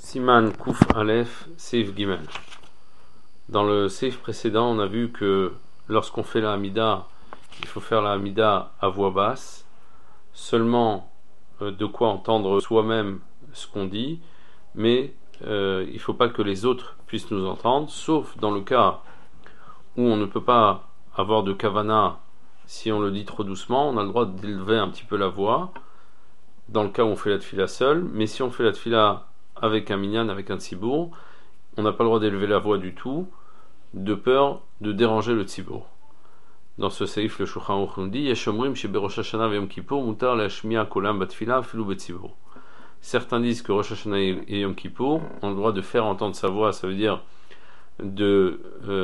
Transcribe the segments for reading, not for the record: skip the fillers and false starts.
Siman Kouf Aleph Seif Gimel. Dans le Seif précédent, on a vu que lorsqu'on fait la Hamida, il faut faire la Hamida à voix basse, seulement de quoi entendre soi-même ce qu'on dit, mais il ne faut pas que les autres puissent nous entendre, sauf dans le cas où on ne peut pas avoir de kavana si on le dit trop doucement. On a le droit d'élever un petit peu la voix, dans le cas où on fait la tfila seul, mais si on fait la tfila avec un minyan, avec un tzibour, on n'a pas le droit d'élever la voix du tout, de peur de déranger le tzibour. Dans ce seif, le Shulchan Aruch nous dit Yeshomrim sheberosh Hashanah ve'Yom Kippour mutar lashmi'a kolam batfila afilu betzibour. Certains disent que Rosh Hashanah et Yom Kippour ont le droit de faire entendre sa voix, ça veut dire de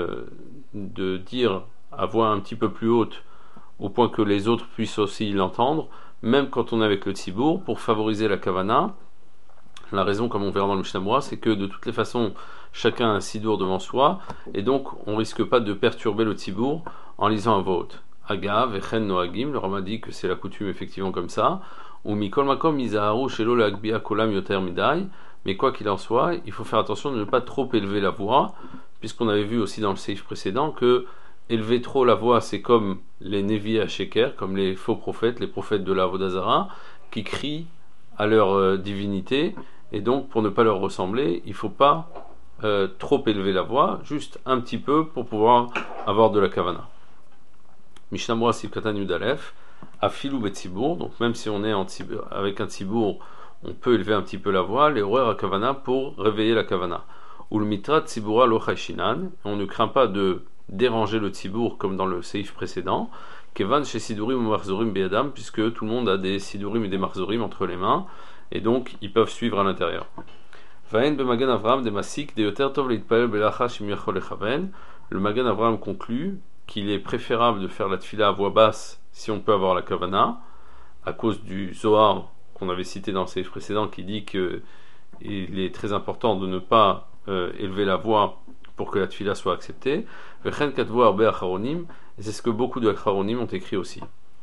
dire à voix un petit peu plus haute, au point que les autres puissent aussi l'entendre, même quand on est avec le tzibour, pour favoriser la kavana. La raison, comme on verra dans le Mishnah Berurah, c'est que de toutes les façons, chacun a un sidour devant soi, et donc on risque pas de perturber le tzibour en lisant à voix haute. Aga, Vechen Noagim, le Rama dit que c'est la coutume effectivement comme ça. Ou Mikol Makom Izaharu Shelo Lehagbia Kolam Yoter Midai. Mais quoi qu'il en soit, il faut faire attention de ne pas trop élever la voix, puisqu'on avait vu aussi dans le seif précédent que élever trop la voix, c'est comme les Nevi à Sheker, comme les faux prophètes, les prophètes de la Avodah Zara, qui crient à leur divinité, et donc pour ne pas leur ressembler, il ne faut pas trop élever la voix, juste un petit peu pour pouvoir avoir de la kavana. Mishnah Berurah Sif Katan Yud Aleph, Afilu Betzibour, donc même si on est avec un tzibour, on peut élever un petit peu la voix, les horaires à kavana pour réveiller la kavana. Ou le mitra tzibura lo chayshinan, on ne craint pas de déranger le tzibour comme dans le seif précédent, kevan chez sidurim ou marzorim be'adam, puisque tout le monde a des sidurim et des marzorim entre les mains, et donc ils peuvent suivre à l'intérieur. Vaen be Magen Avraham de Masik de yoter tov leitpalel belacha shim yachol lechaven. Le Magen Avraham conclut qu'il est préférable de faire la tfila à voix basse si on peut avoir la kavana, à cause du Zohar qu'on avait cité dans le seif précédent, qui dit qu'il est très important de ne pas élever la voix pour que la tfila soit acceptée. Vechen katvu arbe acharonim, et c'est ce que beaucoup de acharonim ont écrit aussi.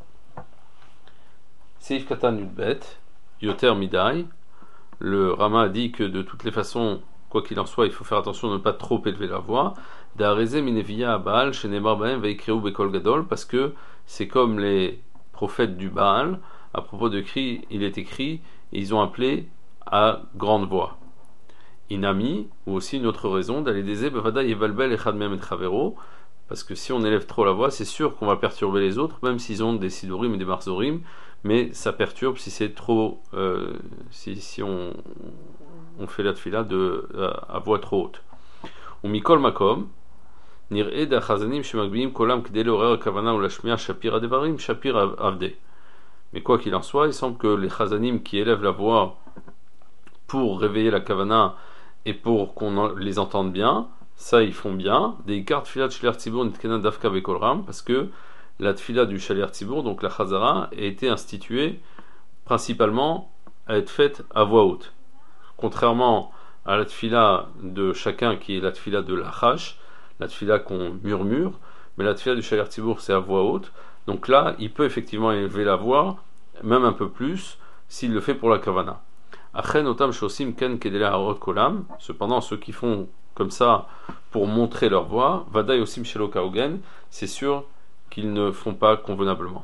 Seif katan yudbet, yoter midai. Le Rama a dit que de toutes les façons, quoi qu'il en soit, il faut faire attention de ne pas trop élever la voix. D'areze mineviya Baal, shenemar baem veikreu bekol gadol, parce que c'est comme les prophètes du Baal, à propos de cri, il est écrit, ils ont appelé à grande voix. Inami, ou aussi une autre raison, d'aller des bevada yevalbel echad mem et chavero, parce que si on élève trop la voix, c'est sûr qu'on va perturber les autres, même s'ils ont des sidurim et des marzorim, mais ça perturbe si c'est trop, si on fait la tfila à voix trop haute. Ou mikol makom, nir'e d'achazanim shemagbiim kolam k'dei l'orer kavana ou lashmiya shapir adevarim shapir avde. Mais quoi qu'il en soit, il semble que les chazanim qui élèvent la voix pour réveiller la kavana et pour qu'on les entende bien, ça ils font bien. Des cartes tfilat shliach tzibur nitkena dafka bekolram, parce que la tfila du shaliach tzibur, donc la chazara, a été instituée principalement à être faite à voix haute. Contrairement à la tfila de chacun qui est la tfila de l'achash, la tfila qu'on murmure, mais la tfila du shaliach tzibur c'est à voix haute. Donc là, il peut effectivement élever la voix, même un peu plus, s'il le fait pour la kavana. Achen otam shosim ken kedela harot kolam. Cependant, ceux qui font comme ça pour montrer leur voix, vadai osim shelo kaugen, c'est sûr qu'ils ne font pas convenablement.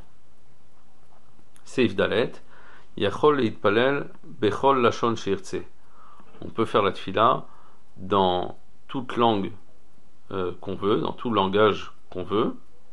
Seif dalet, yachol leitpalel bechol lashon sheirtze. On peut faire la tfila dans toute langue qu'on veut, dans tout langage qu'on veut.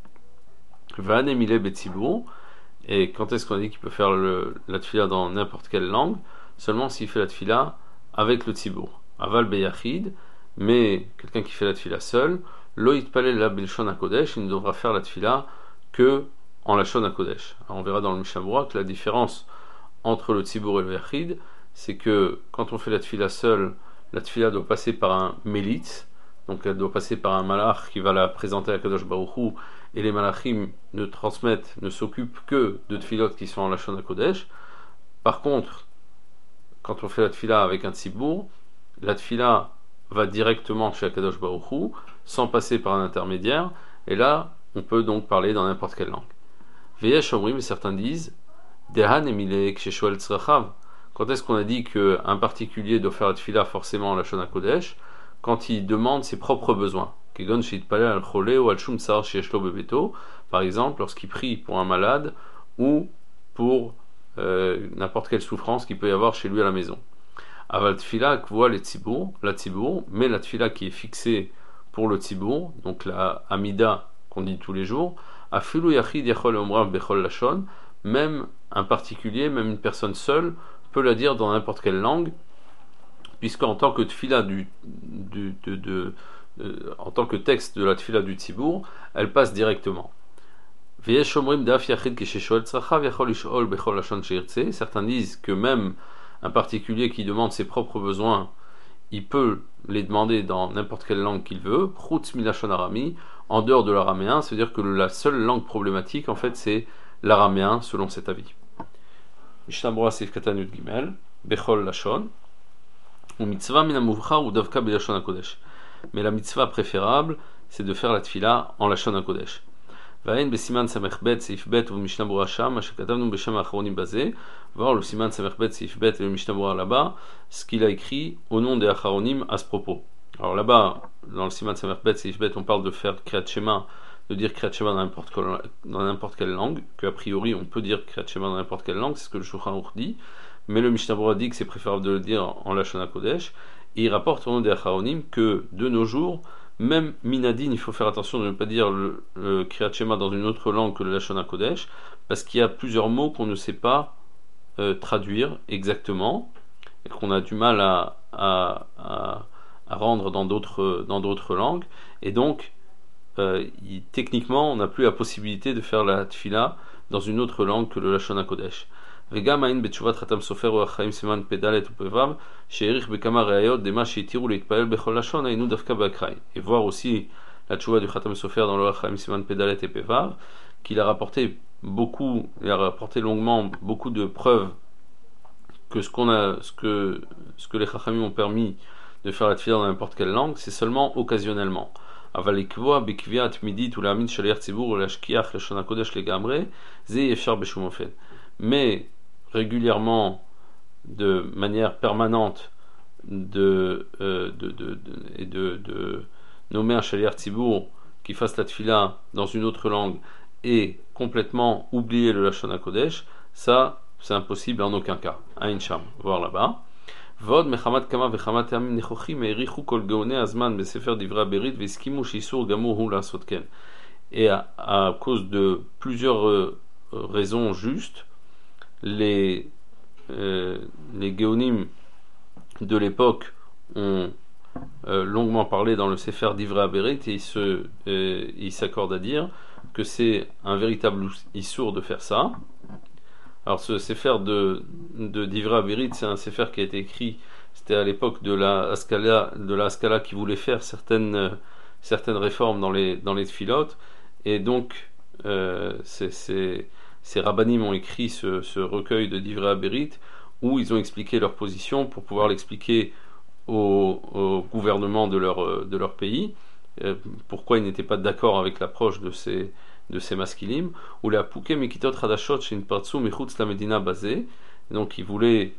Vanemile betzibur. Et quand est-ce qu'on a dit qu'il peut faire la tfila dans n'importe quelle langue? Seulement s'il fait la tfila avec le tzibour. Aval beyachid, mais quelqu'un qui fait la tfila seul, lo yitpalel la bilshon hakodesh, il ne devra faire la tfila que en la shon hakodesh. Alors on verra dans le Mishnah Berurah que la différence entre le tzibour et le yachid, c'est que quand on fait la tfila seul, la tfila doit passer par un mélitz, donc elle doit passer par un malach qui va la présenter à Kadosh Baruch Hu, et les malachim ne s'occupent que de tfilot qui sont en la shon hakodesh. Par contre, quand on fait la tfila avec un tzibour, la tfila va directement chez Akadosh Baruch Hu, sans passer par un intermédiaire, et là, on peut donc parler dans n'importe quelle langue. Veyesh omrim, certains disent, Dehan emilek sheshoel tzrachav, Quand est-ce qu'on a dit qu'un particulier doit faire la tefila forcément en Lashon HaKodesh? Quand il demande ses propres besoins. Kegon sheitpalel al cholé ou al shum tsar sheyesh lo bebeto. Par exemple, lorsqu'il prie pour un malade ou pour n'importe quelle souffrance qu'il peut y avoir chez lui à la maison. Aval tefila kvoa le tzibour, la tzibour, mais la tefila qui est fixée pour le tzibour, donc la amida qu'on dit tous les jours, afilu yachid yachol omrav bechol lashon, même un particulier, même une personne seule, peut la dire dans n'importe quelle langue, puisqu'en tant que tefila en tant que texte de la tefila du tzibour, elle passe directement. Certains disent que même un particulier qui demande ses propres besoins, il peut les demander dans n'importe quelle langue qu'il veut, en dehors de l'araméen, c'est-à-dire que la seule langue problématique, en fait, c'est l'araméen, selon cet avis. Mishnah Berurah Seif Katan Yud Gimel, Bechol Lashon, ou mitzvah min hamuvchar ou davka b'lashon hakodesh. Mais la mitzvah préférable, c'est de faire la tefila en Lashon hakodesh. Vahen besiman samech bet seif bet ou Mishnah Berurah sham, asher katavnu beshem ha'achronim bazeh. Voir le siman samech bet seif bet et le Mishnah Berurah là-bas, ce qu'il a écrit au nom des acharonim à ce propos. Alors là-bas, dans le siman samech bet seif bet, on parle de faire kriyat shema, de dire kriyat shema dans n'importe quelle langue, qu'a priori on peut dire kriyat shema dans n'importe quelle langue, c'est ce que le Shulchan Aruch dit, mais le Mishnah Berurah dit que c'est préférable de le dire en Lashon HaKodesh, et il rapporte au nom des acharonim que de nos jours, même minadin, il faut faire attention de ne pas dire le kriyat shema dans une autre langue que le Lashon HaKodesh, parce qu'il y a plusieurs mots qu'on ne sait pas traduire exactement, et qu'on a du mal à rendre dans d'autres langues, et donc techniquement on n'a plus la possibilité de faire la tefila dans une autre langue que le Lashon HaKodesh. וגם אין בתשובת חתם סופר אורח חיים סימן פ"ד ופ"ו שהעריך בכמה ראיות דמה שהתירו להתפלל בכל לשון היינו דווקא באקראי. Et voir aussi la tchouva du Khatam Sofer dans l'Orach Chaim Siman Pedalet et Pevav, qu'il a rapporté longuement beaucoup de preuves que ce que les Chachamim ont permis de faire la tefila dans n'importe quelle langue, c'est seulement occasionnellement. אבל לקבוע בקביעה תמידית ולהאמין שליח ציבור ולהשכיח לשון הקודש לגמרי, זה אי אפשר בשום אופן. Mais régulièrement, de manière permanente, de nommer un shaliach tzibour qui fasse la tefila dans une autre langue et complètement oublier le Lashon HaKodesh, ça c'est impossible en aucun cas. Aïn Sham, voir là-bas. ועוד מחמת כמה וכמה טעמים נכוחים העריכו כל גאוני הזמן בספר דברי הברית והסכימו שאיסור גמור הוא לעשות כן. Et à cause de plusieurs raisons justes, les Géonim de l'époque ont longuement parlé dans le Sefer d'Ivra Berit et ils s'accordent à dire que c'est un véritable issour de faire ça. Alors ce Sefer d'Ivra Berit, c'est un Sefer qui a été écrit, c'était à l'époque de la Haskalah qui voulait faire certaines réformes dans les tfilotes, et donc ces rabbanim ont écrit ce recueil de Divrei Berit où ils ont expliqué leur position pour pouvoir l'expliquer au gouvernement de leur pays, pourquoi ils n'étaient pas d'accord avec l'approche de ces maskilim, ou la Pouké Mekitot Hadashot Shin Partsu Mechutz la Medina basée, donc ils voulaient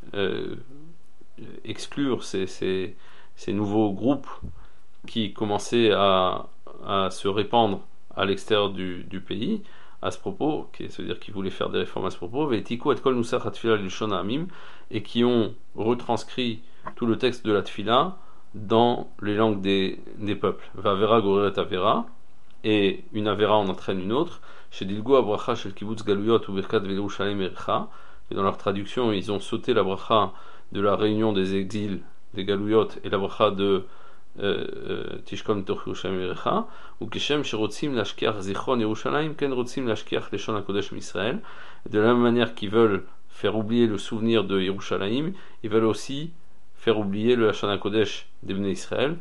exclure ces nouveaux groupes qui commençaient à se répandre à l'extérieur du pays, à ce propos, c'est-à-dire qu'ils voulaient faire des réformes à ce propos, et qui ont retranscrit tout le texte de la tefila dans les langues des peuples. Vavera goreret avera, et une avera en entraîne une autre. Chez Dilgo abracha shel kibbutz galuyot ou berkat ve'Yerushalayim ericha, et dans leur traduction ils ont sauté la bracha de la réunion des exils des galuyot et la bracha de Tishkom toch Yerushalayim ericha, ou kishem sherotzim lashkiach zichron Yerushalayim ken rotzim lashkiach leshon hakodesh m'Israël. De la même manière qu'ils veulent faire oublier le souvenir de Yerushalayim, ils veulent aussi faire oublier le Lashon HaKodesh des Bnei Israël,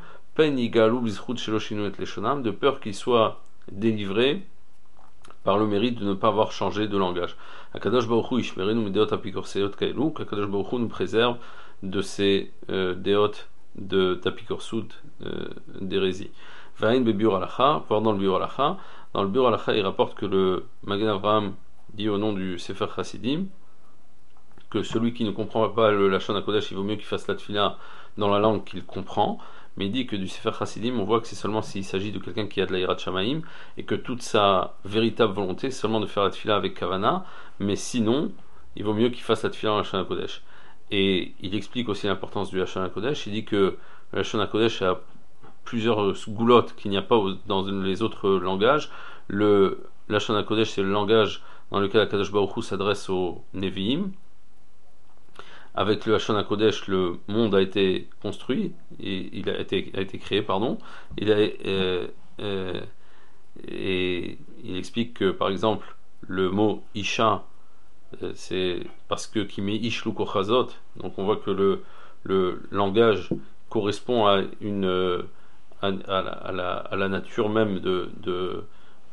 de peur qu'ils soient délivrés par le mérite de ne pas avoir changé de langage. Akadosh Baruch Hu ishmerenu mideot apikorseyot kaelu, qu'Akadosh Baruch Hu nous préserve de ces déot d'apikorsut d'hérésie. Vain bebiur alacha, voir dans le biur alacha. Dans le biur alacha, il rapporte que le Magen Avraham dit au nom du Sefer Chassidim que celui qui ne comprend pas le Lashon HaKodesh, il vaut mieux qu'il fasse la tefila dans la langue qu'il comprend. Mais il dit que du Sefer Chassidim, on voit que c'est seulement s'il s'agit de quelqu'un qui a de la Yirat Shamaim et que toute sa véritable volonté, c'est seulement de faire la tefila avec Kavana, mais sinon, il vaut mieux qu'il fasse la tefila en Lashon HaKodesh. Et il explique aussi l'importance du Lashon HaKodesh. Il dit que le Lashon HaKodesh a plusieurs goulottes qu'il n'y a pas dans les autres langages. Le Lashon HaKodesh, c'est le langage dans lequel Akadosh Baruch Hu s'adresse aux Nevi'im. Avec le Lashon HaKodesh, le monde a été construit, et il a été créé, pardon. Et il explique que, par exemple, le mot Isha, c'est parce que qui met Ish Lukochazot, donc on voit que le langage correspond à la nature même de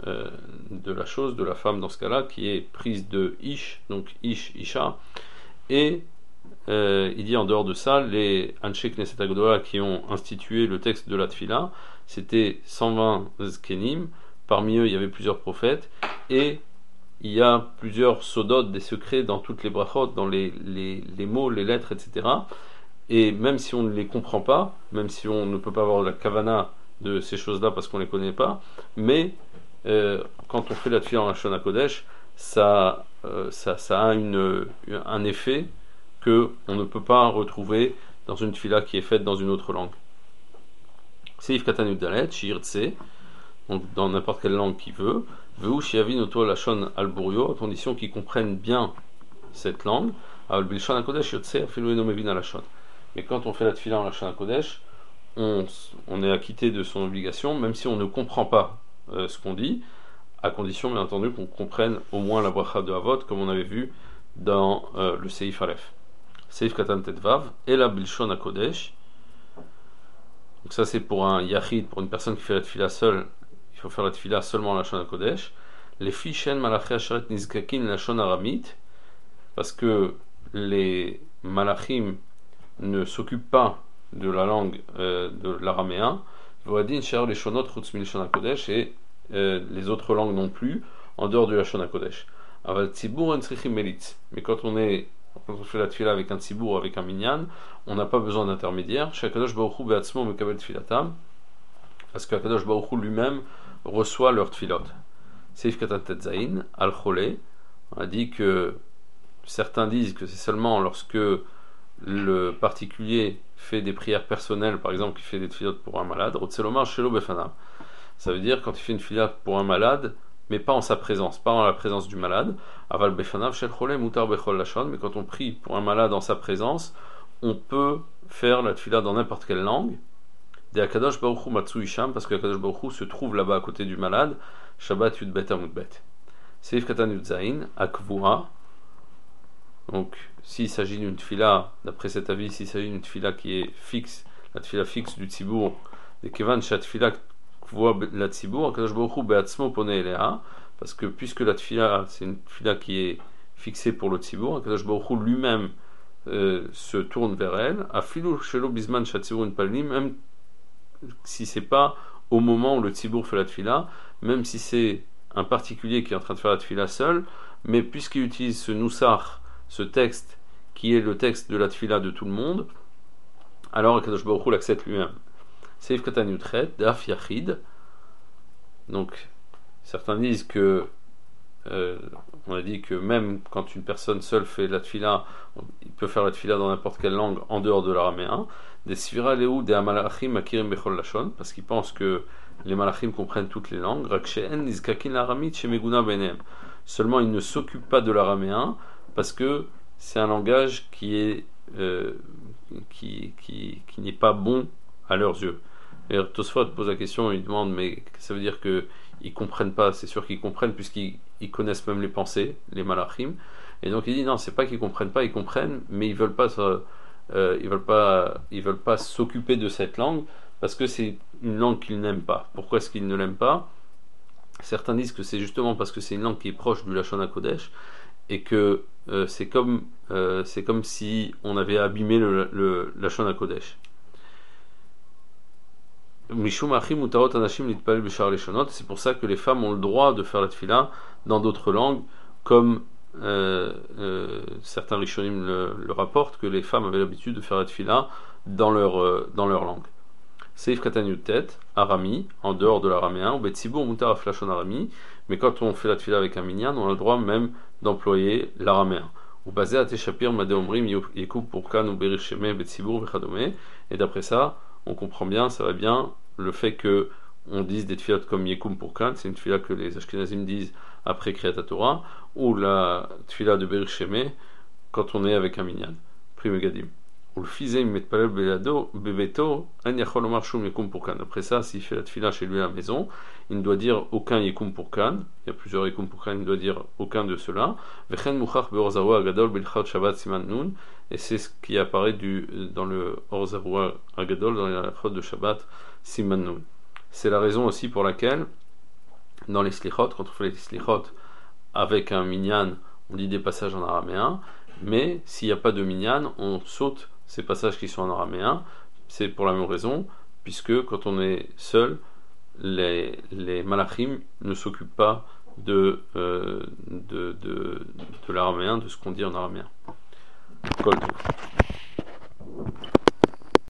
la chose, de la femme dans ce cas-là, qui est prise de Ish, donc Ish, Isha, et il dit en dehors de ça, les Anshe Knesset Agdola qui ont institué le texte de la Tfila, c'était 120 Zkenim, parmi eux il y avait plusieurs prophètes, et il y a plusieurs sodot, des secrets dans toutes les brachot, dans les mots, les lettres, etc. Et même si on ne les comprend pas, même si on ne peut pas avoir la kavana de ces choses-là parce qu'on ne les connaît pas, mais quand on fait la tefila en Lashon HaKodesh, ça a un effet que on ne peut pas retrouver dans une tefila qui est faite dans une autre langue. Seif Katan Yudalet, Shirtse, donc dans n'importe quelle langue qu'il veut, Veu Shiavin Oto Lashon Al-Burio, à condition qu'ils comprennent bien cette langue, Al Bilshon HaKodesh Yotse, Afilu Eno Mevin Lashon. Mais quand on fait la tefila en Lashon HaKodesh, on est acquitté de son obligation, même si on ne comprend pas ce qu'on dit, à condition bien entendu qu'on comprenne au moins la bracha de Havot, comme on avait vu dans le Seif Aleph. Seif Katan Tetvav, et la Bilshon HaKodesh. Donc ça c'est pour un Yachid, pour une personne qui fait la tefila seule, il faut faire la tefila seulement en Lashon HaKodesh. Les Fishen Malachi Asheret Nizkakin Lashon Aramit, parce que les Malachim ne s'occupent pas de la langue de l'araméen, Voadin Sher les Shonot Chutz Mil Lashon HaKodesh, et les autres langues non plus, en dehors du Lashon HaKodesh. Aval Tzibur en Tzrichim Melitz. Mais quand on fait la tefila avec un tzibur, avec un minyan, on n'a pas besoin d'intermédiaire. Shakadosh Baruch Hu be'atzmo mekabel tfilatam, parce que Akadosh Baruch Hu lui-même reçoit leur tfilot. Seif Katan Tetzain, al Cholé, on a dit que certains disent que c'est seulement lorsque le particulier fait des prières personnelles, par exemple, qui fait des tfilot pour un malade, Rotzelomar Shelo Befanam. Ça veut dire quand il fait une tfila pour un malade, mais pas en sa présence, pas en la présence du malade. Aval Befanav Shel Cholé Mutar Bechol Lashon, mais quand on prie pour un malade en sa présence, on peut faire la tfila dans n'importe quelle langue. De Akadosh Baruch Hu Matsu Isham, parce que Akadosh Baruch Hu se trouve là-bas à côté du malade. Shabbat Yudbet Amudbet. Seif Katan Yudzain, Akvua. Donc, s'il s'agit d'une tfila, d'après cet avis, s'il s'agit d'une tfila qui est fixe, la tfila fixe du Tzibour, de Kevan Shat Tfila Kvua la Tzibour, Akadosh Baruch Hu Beatzmo Pone Elea, parce que puisque la tfila, c'est une tfila qui est fixée pour le Tzibour, Akadosh Baruch Hu lui-même se tourne vers elle, Afilu Shelo Bisman Shat Tzibour Palnim, même si c'est pas au moment où le Tzibour fait la tfila, même si c'est un particulier qui est en train de faire la tfila seul, mais puisqu'il utilise ce noussar, ce texte qui est le texte de la tfila de tout le monde, alors Akadosh Baruch Hu l'accepte lui-même. Seif Katan Yutret, Daf Yachid. Donc certains disent que on a dit que même quand une personne seule fait la tfila, il peut faire la tfila dans n'importe quelle langue en dehors de l'araméen. Des Sfira Leou des Amalachim Akirim Bechol Lashon, parce qu'ils pensent que les Malachim comprennent toutes les langues. Raksheen Nizkakin l'Aramit chez Meguna Benem. Seulement ils ne s'occupent pas de l'araméen parce que c'est un langage qui est qui n'est pas bon à leurs yeux. Et Tosfot pose la question, il demande mais ça veut dire que ils comprennent pas? C'est sûr qu'ils comprennent puisqu'ils connaissent même les pensées, les malachim. Et donc il dit non, c'est pas qu'ils comprennent pas, ils comprennent, mais ils veulent pas s'occuper de cette langue parce que c'est une langue qu'ils n'aiment pas. Pourquoi est-ce qu'ils ne l'aiment pas? Certains disent que c'est justement parce que c'est une langue qui est proche du Lashon HaKodesh et que c'est comme si on avait abîmé le Lashon HaKodesh. C'est pour ça que les femmes ont le droit de faire la tefila dans d'autres langues, comme certains rishonim le rapportent, que les femmes avaient l'habitude de faire la tfila dans leur langue. Seif Katan Yutet, Arami, en dehors de l'araméen, ou Betsibour Mutar Aflashon Arami, mais quand on fait la tfila avec un minyan, on a le droit même d'employer l'araméen. Ou basé à Teshapir, Madeomrim, Yekoub Pourkan, ou Berisheme, Betsibour, Vechadome, et d'après ça, on comprend bien, ça va bien, le fait que on dise des tfilotes comme Yekoum Pourkan, c'est une tfila que les Ashkenazim disent après Kriyat Torah, ou la tfila de Berisheme, quand on est avec un minyan. Primegadim. Ou le fizé metpalel bebeto an yachol omar shum yekum pourkan. Après ça, s'il fait la tfila chez lui à la maison, il ne doit dire aucun yekum pourkan. Il y a plusieurs yekum pourkan, il ne doit dire aucun de ceux-là. Vechen muchach beorzawa agadol bilchat shabbat siman nun. Et c'est ce qui apparaît dans le orzawa agadol, dans la chod de Shabbat siman nun. C'est la raison aussi pour laquelle, dans les slichot, quand on fait les slichot avec un minyan, on lit des passages en araméen. Mais s'il n'y a pas de minyan, on saute ces passages qui sont en araméen. C'est pour la même raison, puisque quand on est seul, les malachim ne s'occupent pas de l'araméen, de ce qu'on dit en araméen. Kol tov.